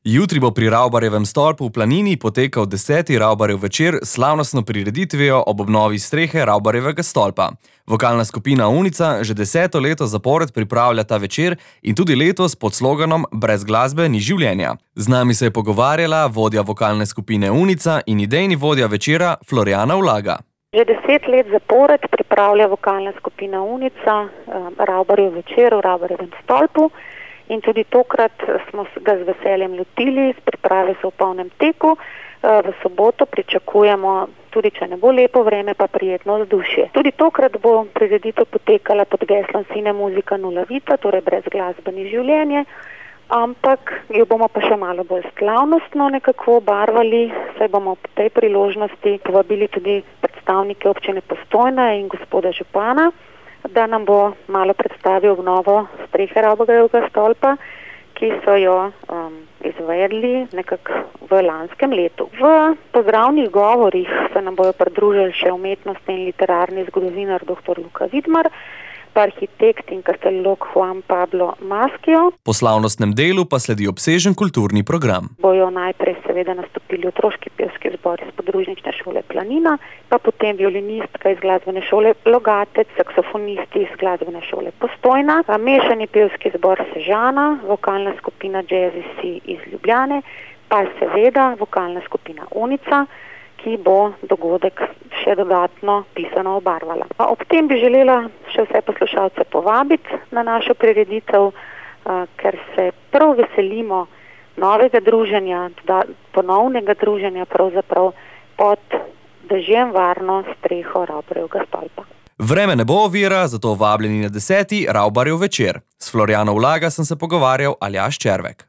Jutri bo pri Ravbarjevem stolpu v Planini potekal 10. Ravbarjev večer s slavnostno prireditvijo ob obnovi strehe Ravbarjevega stolpa. Vokalna skupina Unica že 10. leto zapored pripravlja ta večer in tudi letos pod sloganom Brez glasbe ni življenja. Z nami se je pogovarjala vodja vokalne skupine Unica in idejni vodja večera Florjana Ulaga. Že 10 let zapored pripravlja vokalna skupina Unica Ravbarjev večer v Ravbarjevem stolpu. In tudi tokrat smo ga z veseljem lotili, priprave so v polnem teku. V soboto pričakujemo, tudi če ne bo lepo vreme, pa prijetno vzdušje. Tudi tokrat bo prireditev potekala pod geslom Cine Musica Nulla Vita, torej brez glasbe ni življenje, ampak jo bomo pa še malo bolj slavnostno nekako obarvali, saj bomo po tej priložnosti povabili tudi predstavnike občine Postojna in gospoda župana, da nam bo malo predstavil obnovo strehe Ravbarjevega stolpa, ki so jo izvedli nekako v lanskem letu. V pozdravnih govorih se nam bojo pridružili še umetnostni in literarni zgodovinar dr. Luka Vidmar, pa arhitekt in kastelolog Juan Pablo Maschio. Po slavnostnem delu pa sledi obsežen kulturni program. Bojo najprej seveda nastopili otroški pevski zbor iz podružnične šole Planina, pa potem violinistka iz glasbene šole Logatec, saksofonisti iz glasbene šole Postojna, mešani pevski zbor Sežana, vokalna skupina Jazzisi iz Ljubljane, pa seveda vokalna skupina Unica, ki bo dogodek še dodatno pisano obarvala. Ob tem bi želela še vse poslušalce povabiti na našo prireditev, ker se prav veselimo novega druženja, ponovnega druženja pravzaprav pod dežjem varno streho Ravbarjevega stolpa. Vreme ne bo ovira, zato vabljeni na 10. Ravbarjev večer. S Florjano Ulaga sem se pogovarjal Aljaž Červek.